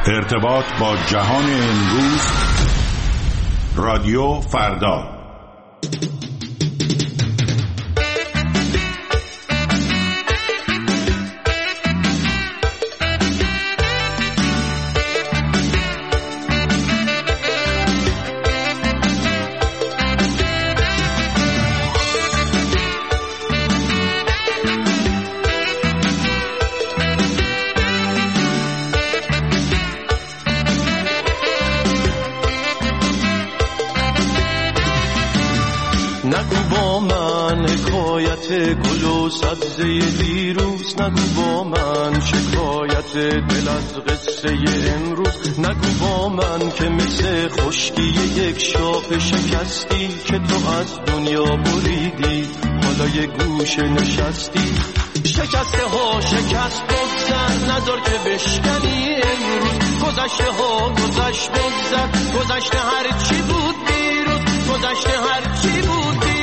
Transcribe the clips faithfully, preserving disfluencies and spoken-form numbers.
ارتباط با جهان امروز، رادیو فردا. نگو با من حکایت گل و سبزه دیروز، نگو با من شکایت دل از قصه امروز، نگو با من که مثل خشکی یک شاخ شکستی که تو از دنیا بریدی، حالا یه گوشه نشستی. شکسته ها شکست بگذر، نذار که بشکنی امروز، گذشته ها گذشت بگذر، گذشته هر چی بود دیروز، گذشته هر چی بود دیروز.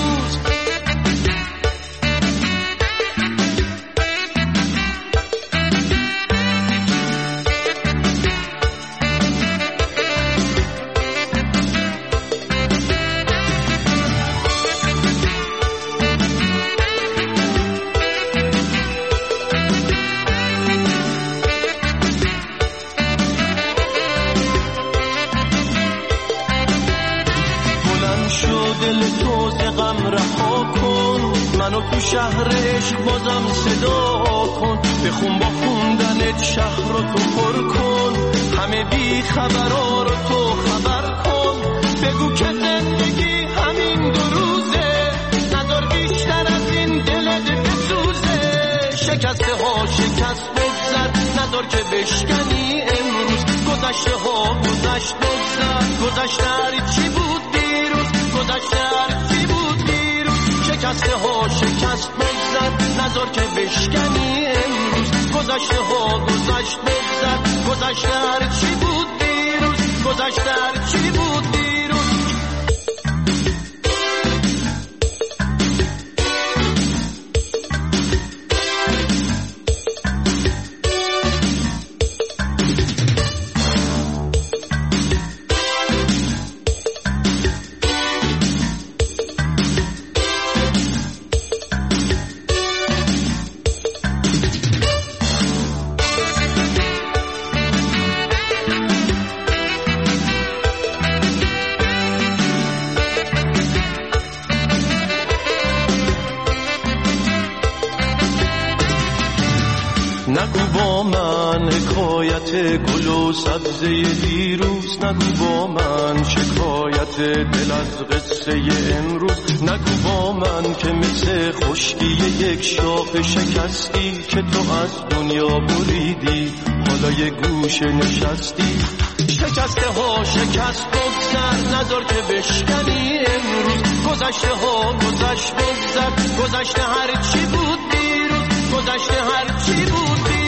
دل تو ز غم رها کن، منو تو شهر عشق بازم صدا کن، بخون با خوندنت شهر رو تو پر کن، همه بی خبرها رو تو خبر کن، بگو که زندگی همین دو روزه، ندار بیشتر از این دلت بسوزه. شکسته ها شکست بگذر، ندار که بشکنی امروز، گذشته ها گذشت بگذر، گذشته هر چی بود دیروز، گذشته هر چی بود دیروز. شکسته ها شکست بگذر، نذار که بشکنی امروز، گذشته ها گذشت بگذر، گذشته هر چی بود دیروز، گذشته هر چی بود دیروز. نگو با من حکایت گل و سبزه دیروز، نگو با من شکایت دل از قصه امروز، نگو با من که مثل خشکی یک شاخ شکستی که تو از دنیا بریدی، حالا یه گوشه نشستی. شکسته ها شکست بگذر، نذار که بشکنی امروز، گذشته ها گذشت بگذر، گذشته هر چی بود دیروز، گذشته هر چی بود دیروز.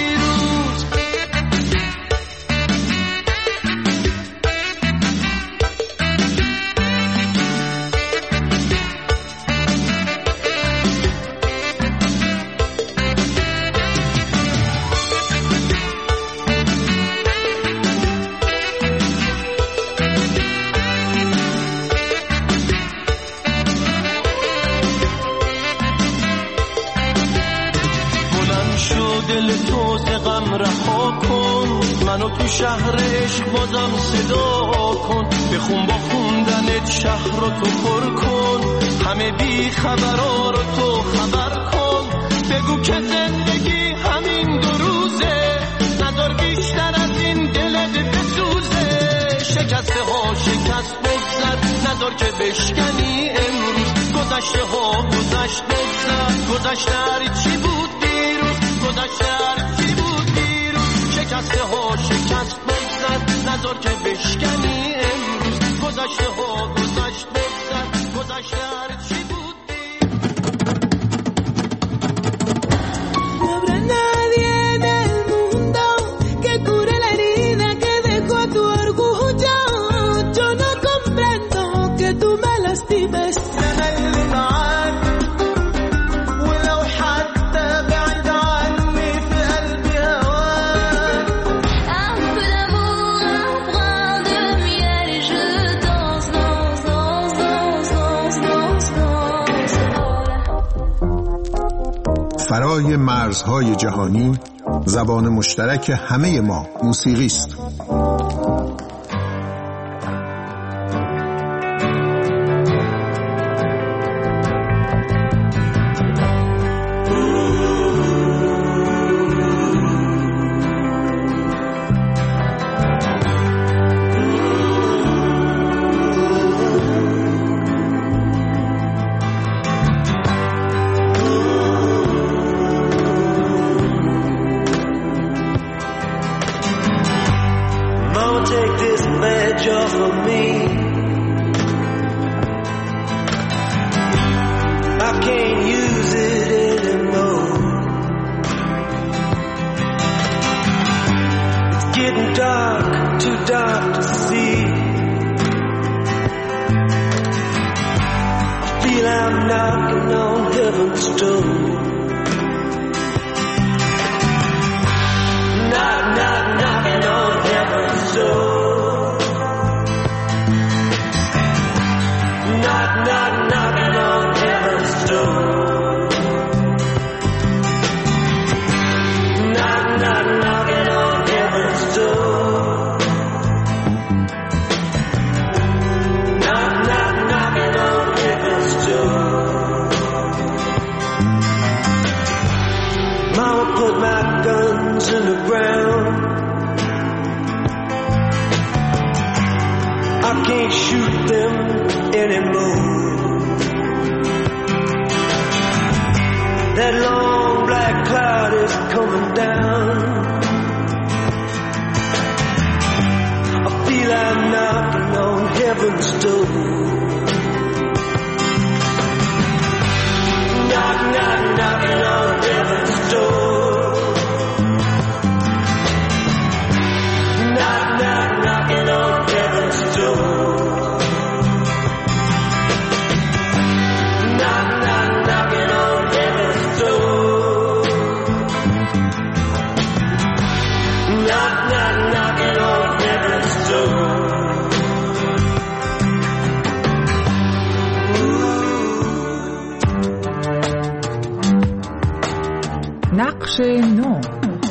دل تو ز غم رها کن، منو تو شهر عشق بازم صدا کن، بخون با خوندنت شهر رو تو پر کن، همه بی خبرها رو تو خبر کن، بگو که زندگی همین دو روزه، ندار بیشتر از این دلت بسوزه. شکسته ها شکست بگذر، ندار که بشکنی امروز، گذشته ها گذشت بگذر، گذشته هر چی بود دیروز، گذشته هر چی بود دیروز. شکسته ها شکست بگذر، نذار که بشکنی امروز، گذشته ها گذشت بگذر، گذشته هر چی بود. أعبد فرای مرزهای جهانی زبان مشترک همه ما موسیقی است. نقش نو.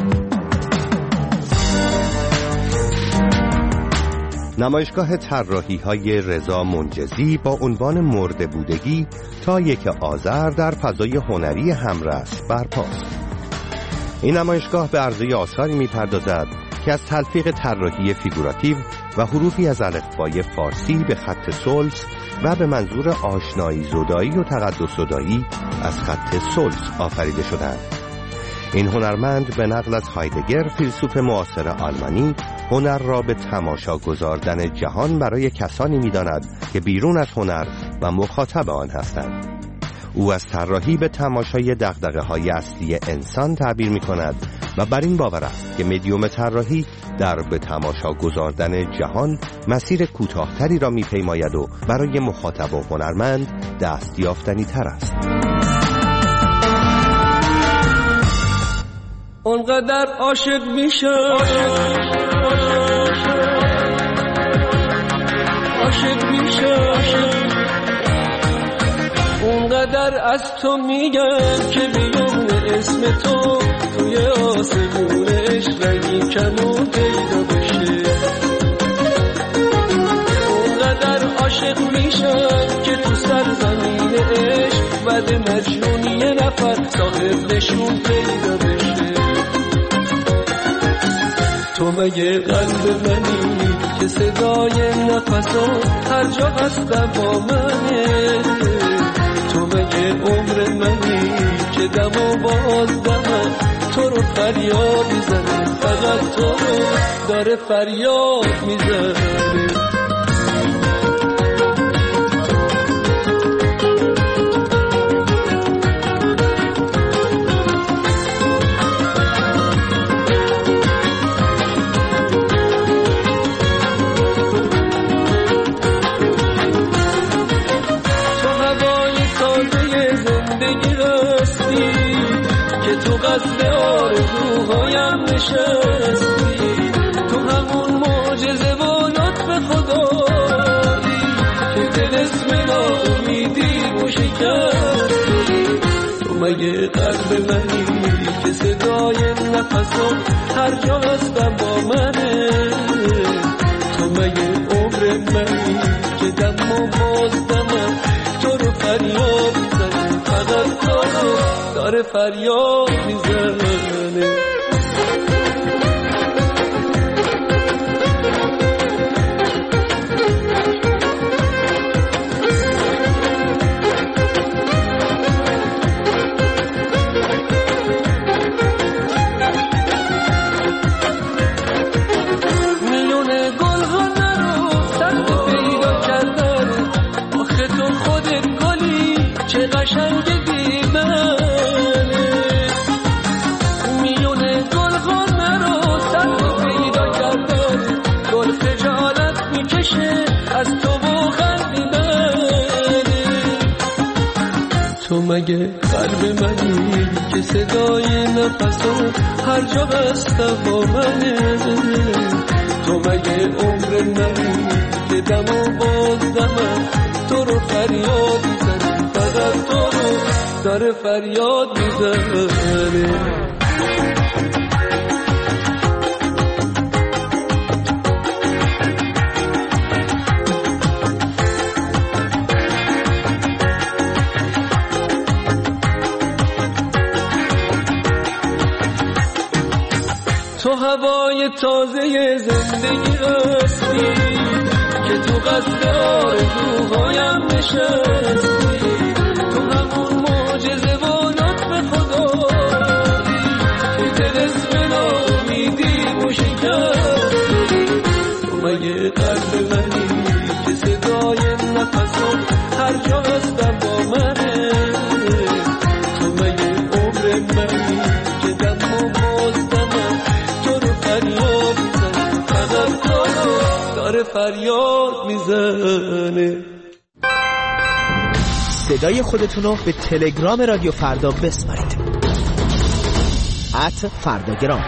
نمایشگاه طراحی‌های رضا منجزی با عنوان مرده بودگی تا یک آذر در فضای هنری همرس برپاست. این نمایشگاه به عرضه آثاری می‌پردازد که از تلفیق طراحی فیگوراتیو و حروفی از الفبای فارسی به خط سلس و به منظور آشنایی زدایی و تقدس زدایی از خط سلس آفریده شدند. این هنرمند به نقل از هایدگر، فیلسوف معاصر آلمانی، هنر را به تماشا گذاردن جهان برای کسانی می‌داند که بیرون از هنر و مخاطب آن هستند. او از طراحی به تماشای دغدغه‌های اصلی انسان تعبیر می‌کند و بر این باور است که مدیوم طراحی در به تماشا گذاردن جهان مسیر کوتاه‌تری را می‌پیماید و برای مخاطب و هنرمند دستیافتنی‌تر است. اونقدر عاشق میشم عاشق میشم اونقدر از تو میگم که بیان اسم تو توی آسمون عشق رنگی کم و پیدا بشه. اونقدر عاشق میشم که تو سرزمین عشق بعد مجنون یه نفر صاحب نشون پیدا بشه. تو مگه قلب منی که صدای نفسات هر جا هستم با منه؟ تو مگه عمر منی که دم و باز دم تو رو فریاد میزنه، فقط تو رو داره فریاد میزنه. قصد آرزوهایم نشستی، تو همون معجزه و لطف خدایی که دل اسم ناامیدی و شکستی. تو مگه مگه قلب منی که صدای نفسم هر جا هستم با منه؟ تو مگه عمر منی که دم و بازدمم تو رو فریاد میزنه، فقط تو رو داره فریاد میزنه. تو مگه قلب منی که صدای نفسم هر جا بسته با منه؟ تو مگه عمر منی که دم و بازدمم تو رو فریاد میزنه، فقط تو رو داره فریاد میزنه. تو هوای تازه زندگی هستی که تو قصد آرزوهایم نشستی، تو همون معجزه و لطف خدایی که طلسم ناامیدی و شکستی. تو مگه قلب منی که صدای نفسم هر جا هستم با منه؟ تو مگه عمر منی که دم و بازدمم فریاد میزنه، فقط تو رو داره فریاد میزنه. صدای خودتون رو به تلگرام رادیو فردا بسپارید. ات فرداگرام.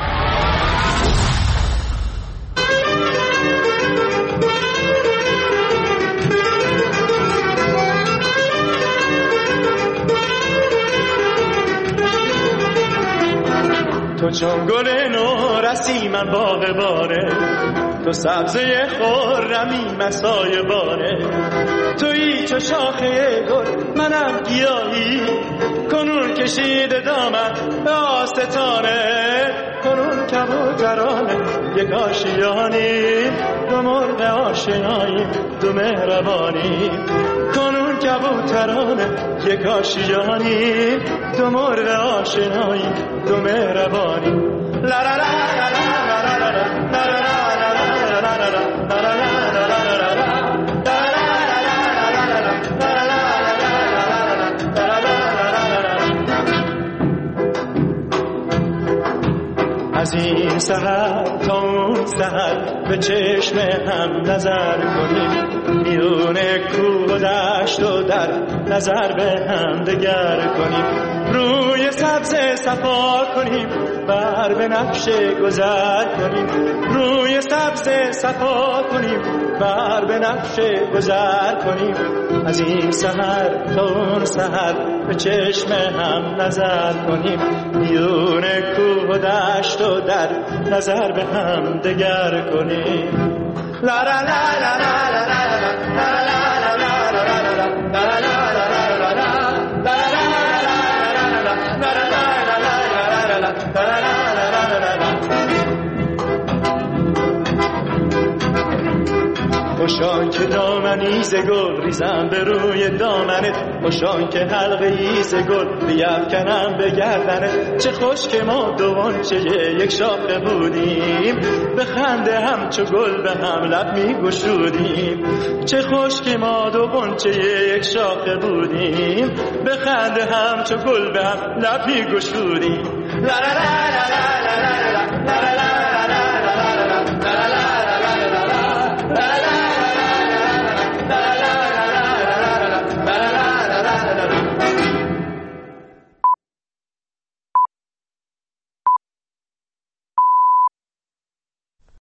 تو چون گل نو رسی من باغ باره، تو سبزه خرمی مسای باره، تویی چو شاخه گل منم گیاهی، کنون کشیده دامن به آستانه، کنون کبوترانه یک آشیانی، دو مرغ آشنایی دو مهربانی، کنون کبوترانه یک آشیانی، دو مرغ آشنایی دو مهربانی. لا لا لا لا لا لا لا از این سحر تا اون سحر به چشم هم نظر کنیم، میون کوه و دشت و در نظر به هم دگر کنیم، روی سبز صفا کنیم بر به نقش گذر کنیم، روی سبز صفا کنیم بر به نقش گذر کنیم. از این سحر تا اون سحر به چشم هم نظر کنیم، میون کوه و دشت و در نظر به هم دگر کنیم. لا لا لا لا لا لا لا خوشان که دامنی ز گل ریزم به روی دامنت، خوشان که حلقه ای ز گل بیفکنم به گردنت، چه خوش که ما دوان چه یک شاخه بودیم، به خنده همچو گل به هم لب می گشودیم، چه خوش که ما دوان چه یک شاخه بودیم، به خنده همچو گل به هم لب می گشودیم. لا لا لا لا لا لا لا لا لا